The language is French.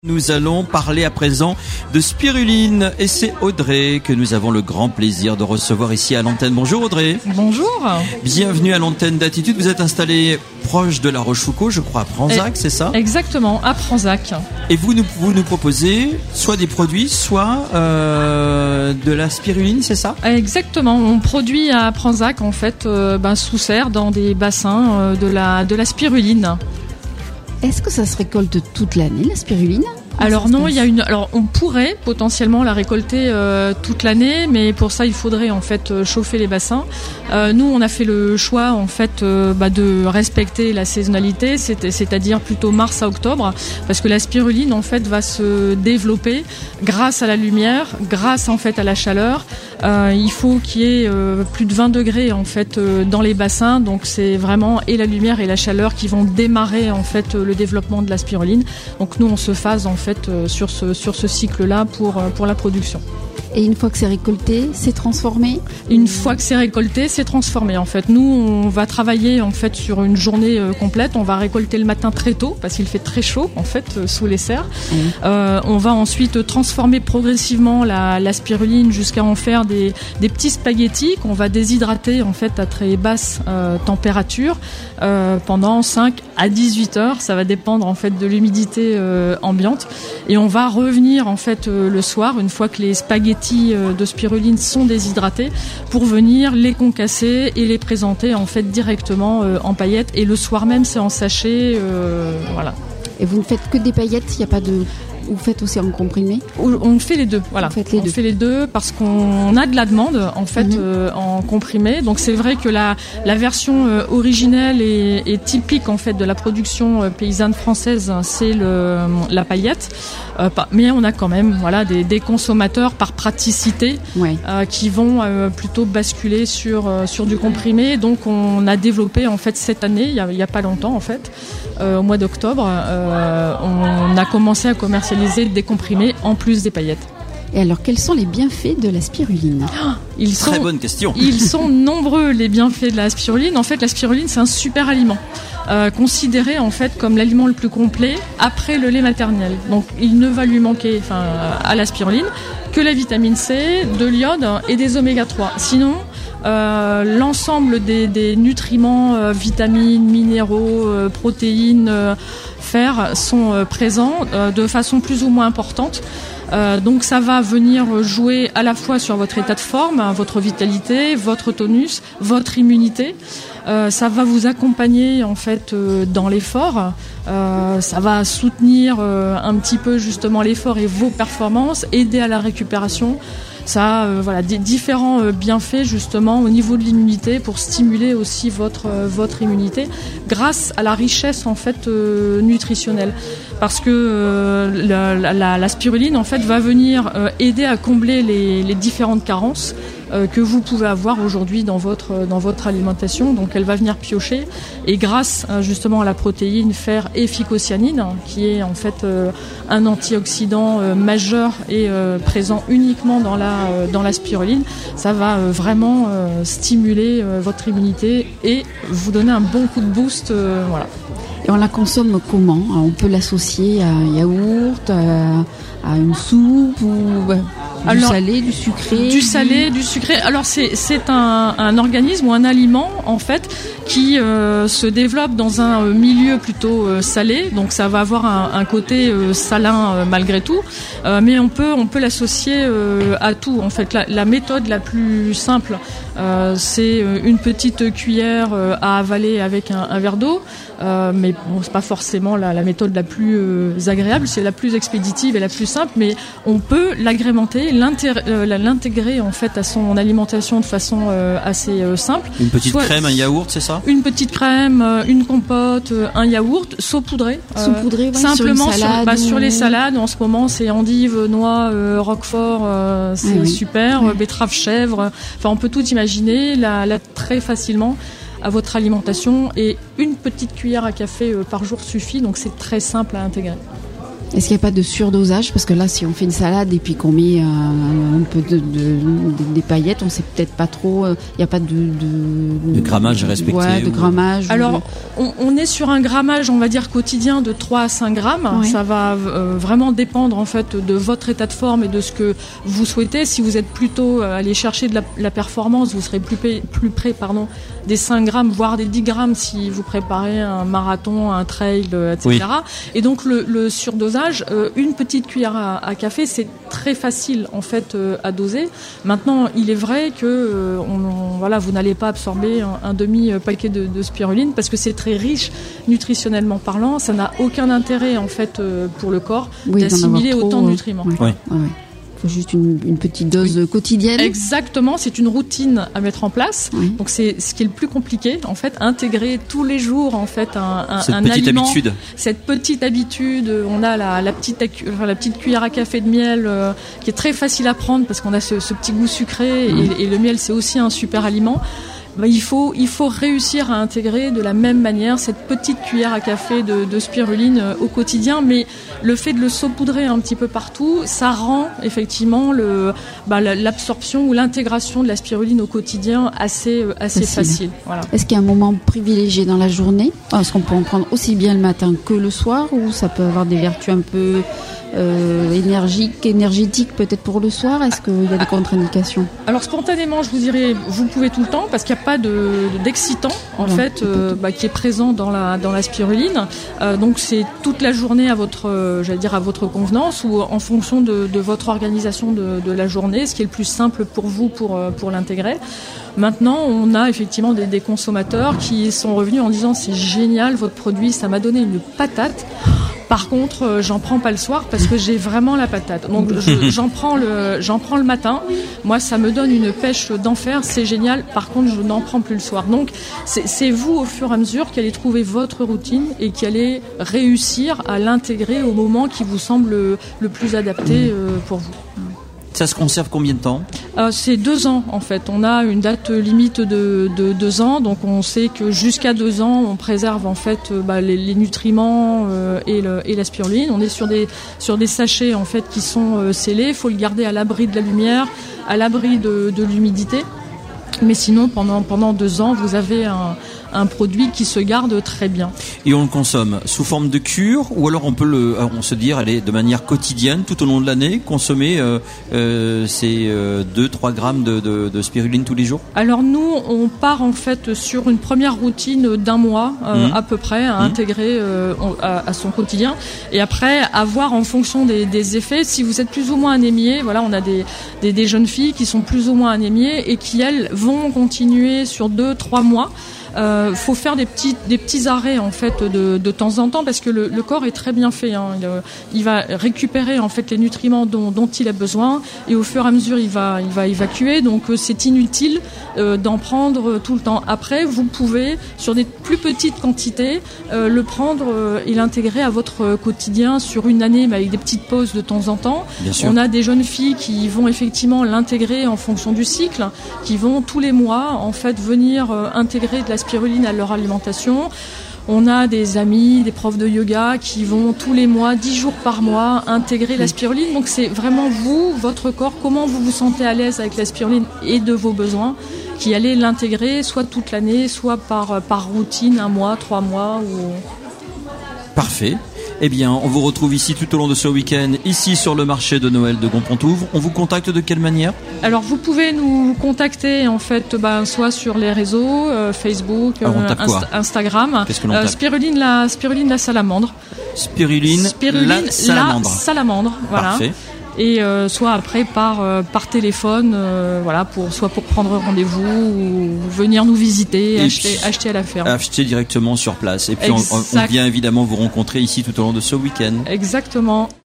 Nous allons parler à présent de spiruline et c'est Audrey que nous avons le grand plaisir de recevoir ici à l'antenne. Bonjour Audrey. Bonjour. Bienvenue à l'antenne d'Attitude. Vous êtes installée proche de La Rochefoucauld, je crois, à Pranzac, c'est ça ? Exactement, à Pranzac. Et vous nous proposez soit des produits, soit de la spiruline, c'est ça ? Exactement, on produit à Pranzac en fait sous serre dans des bassins de la spiruline. Est-ce que ça se récolte toute l'année, la spiruline ? Alors non, on pourrait potentiellement la récolter toute l'année, mais pour ça il faudrait en fait chauffer les bassins. Nous on a fait le choix en fait de respecter la saisonnalité, c'est-à-dire plutôt mars à octobre, parce que la spiruline en fait va se développer grâce à la lumière, grâce en fait à la chaleur. Il faut qu'il y ait plus de 20 degrés en fait dans les bassins, donc c'est vraiment et la lumière et la chaleur qui vont démarrer en fait le développement de la spiruline. Donc nous on se phase en fait sur ce cycle-là pour la production. Et une fois que c'est récolté, c'est transformé ? Une fois que c'est récolté, c'est transformé en fait. Nous, on va travailler en fait sur une journée complète. On va récolter le matin très tôt parce qu'il fait très chaud en fait sous les serres. On va ensuite transformer progressivement la spiruline jusqu'à en faire des petits spaghettis qu'on va déshydrater en fait à très basse température pendant 5 à 18 heures. Ça va dépendre en fait de l'humidité ambiante. Et on va revenir en fait le soir une fois que les spaghettis de spiruline sont déshydratés pour venir les concasser et les présenter en fait directement en paillettes. Et le soir même, c'est en sachet, voilà. Et vous ne faites que des paillettes, il n'y a pas de... Vous faites aussi en comprimé ? On fait les deux, voilà. On fait les deux parce qu'on a de la demande en fait en comprimé. Donc c'est vrai que la version originelle et typique en fait de la production paysanne française, c'est la paillette. Mais on a quand même des consommateurs par praticité qui vont plutôt basculer sur du comprimé. Donc on a développé en fait cette année, il y a pas longtemps en fait, au mois d'octobre, on a commencé à commercialiser des comprimés en plus des paillettes. Et alors, quels sont les bienfaits de la spiruline ? Très bonne question. Ils sont nombreux, les bienfaits de la spiruline. En fait, la spiruline, c'est un super aliment, considéré en fait comme l'aliment le plus complet après le lait maternel. Donc, il ne va lui manquer, à la spiruline, que la vitamine C, de l'iode et des oméga 3. Sinon, l'ensemble des nutriments, vitamines, minéraux, protéines, fer sont présents de façon plus ou moins importante. Donc ça va venir jouer à la fois sur votre état de forme, votre vitalité, votre tonus, votre immunité. Ça va vous accompagner en fait dans l'effort. Ça va soutenir un petit peu justement l'effort et vos performances, aider à la récupération. Ça a des différents bienfaits justement au niveau de l'immunité pour stimuler aussi votre immunité grâce à la richesse en fait nutritionnelle, parce que la spiruline en fait va venir aider à combler les différentes carences que vous pouvez avoir aujourd'hui dans votre alimentation. Donc elle va venir piocher, et grâce justement à la protéine fer et phycocyanine, qui est en fait un antioxydant majeur et présent uniquement dans la spiruline, ça va vraiment stimuler votre immunité et vous donner un bon coup de boost. Et on la consomme comment ? On peut l'associer à un yaourt, à une soupe ou du salé, du sucré ? Du salé, du sucré. Alors c'est un organisme ou un aliment en fait qui se développe dans un milieu plutôt salé, donc ça va avoir un côté salin malgré tout, mais on peut l'associer à tout en fait. La méthode la plus simple, c'est une petite cuillère à avaler avec un verre d'eau. Mais bon, c'est pas forcément la méthode la plus agréable, c'est la plus expéditive et la plus simple, mais on peut l'agrémenter, l'intégrer en fait à son alimentation de façon assez simple. Une petite crème, un yaourt, c'est ça ? Une petite crème, une compote, un yaourt, saupoudré. Simplement sur les salades. En ce moment, c'est endive, noix, roquefort, c'est super. Betterave, chèvre. Enfin, on peut tout imaginer, la très facilement à votre alimentation, et une petite cuillère à café par jour suffit, donc c'est très simple à intégrer. Est-ce qu'il n'y a pas de surdosage? Parce que là, si on fait une salade et puis qu'on met un peu des paillettes, on sait peut-être pas trop. Il n'y a pas de grammage respecté. Ouais, de grammage. Alors, on est sur un grammage, on va dire, quotidien de 3 à 5 grammes. Ouais. Ça va vraiment dépendre, en fait, de votre état de forme et de ce que vous souhaitez. Si vous êtes plutôt aller chercher de la performance, vous serez plus près des 5 grammes, voire des 10 grammes si vous préparez un marathon, un trail, etc. Oui. Et donc, le surdosage, une petite cuillère à café, c'est très facile, en fait, à doser. Maintenant, il est vrai que vous n'allez pas absorber un demi-paquet de spiruline parce que c'est très riche nutritionnellement parlant. Ça n'a aucun intérêt, en fait, pour le corps d'assimiler autant de nutriments. Oui. Ouais. Faut juste une petite dose quotidienne. Exactement, c'est une routine à mettre en place. Oui. Donc c'est ce qui est le plus compliqué, en fait, intégrer tous les jours, en fait, cette un petite aliment. Habitude. Cette petite habitude. On a la petite cuillère à café de miel qui est très facile à prendre parce qu'on a ce petit goût sucré et le miel, c'est aussi un super aliment. Il faut réussir à intégrer de la même manière cette petite cuillère à café de spiruline au quotidien, mais le fait de le saupoudrer un petit peu partout, ça rend effectivement l'absorption ou l'intégration de la spiruline au quotidien assez facile. Voilà. Est-ce qu'il y a un moment privilégié dans la journée? Est-ce qu'on peut en prendre aussi bien le matin que le soir, ou ça peut avoir des vertus un peu énergétique peut-être pour le soir? Est-ce qu'il y a des contre-indications? Alors spontanément, je vous dirais, vous pouvez tout le temps parce qu'il n'y a pas d'excitant en fait qui est présent dans la spiruline. Donc c'est toute la journée à votre convenance ou en fonction de votre organisation de la journée, ce qui est le plus simple pour vous pour l'intégrer. Maintenant, on a effectivement des consommateurs qui sont revenus en disant c'est génial votre produit, ça m'a donné une patate. Par contre, j'en prends pas le soir parce que j'ai vraiment la patate. Donc j'en prends le matin. Moi, ça me donne une pêche d'enfer, c'est génial. Par contre, je n'en prends plus le soir. Donc c'est vous au fur et à mesure qui allez trouver votre routine et qui allez réussir à l'intégrer au moment qui vous semble le plus adapté pour vous. Ça se conserve combien de temps? C'est 2 ans en fait. On a une date limite de 2 ans, donc on sait que jusqu'à 2 ans, on préserve en fait les nutriments et la spiruline. On est sur des sachets en fait qui sont scellés. Il faut le garder à l'abri de la lumière, à l'abri de l'humidité. Mais sinon, pendant 2 ans, vous avez un produit qui se garde très bien. Et on le consomme sous forme de cure, ou alors on se dire, allez, de manière quotidienne, tout au long de l'année, consommer ces 2-3 grammes de spiruline tous les jours? Alors nous, on part en fait sur une première routine d'1 mois à peu près à intégrer à son quotidien. Et après, à voir en fonction des effets. Si vous êtes plus ou moins anémié, voilà, on a des jeunes filles qui sont plus ou moins anémiées et qui, elles, vont continuer sur 2-3 mois. Faut faire des petits arrêts en fait de temps en temps parce que le corps est très bien fait. Il va récupérer en fait les nutriments dont il a besoin et au fur et à mesure il va évacuer. Donc c'est inutile d'en prendre tout le temps. Après, vous pouvez sur des plus petites quantités le prendre et l'intégrer à votre quotidien sur une année, mais avec des petites pauses de temps en temps. On a des jeunes filles qui vont effectivement l'intégrer en fonction du cycle, qui vont tous les mois en fait venir intégrer de la spiruline à leur alimentation. On a des amis, des profs de yoga qui vont tous les mois, 10 jours par mois, intégrer la spiruline. Donc c'est vraiment vous, votre corps, comment vous vous sentez à l'aise avec la spiruline et de vos besoins, qui allez l'intégrer soit toute l'année, soit par routine, 1 mois, 3 mois. Parfait. Eh bien, on vous retrouve ici tout au long de ce week-end, ici sur le marché de Noël de Gompontouvre. On vous contacte de quelle manière? Alors, vous pouvez nous contacter en fait, soit sur les réseaux, Facebook, Instagram. Qu'est-ce que l'on tape? Spiruline la salamandre. Spiruline la salamandre. Salamandre, voilà. Parfait. Et soit après par téléphone, soit pour prendre rendez-vous ou venir nous visiter, acheter à la ferme. Acheter directement sur place. Et puis on vient évidemment vous rencontrer ici tout au long de ce week-end. Exactement.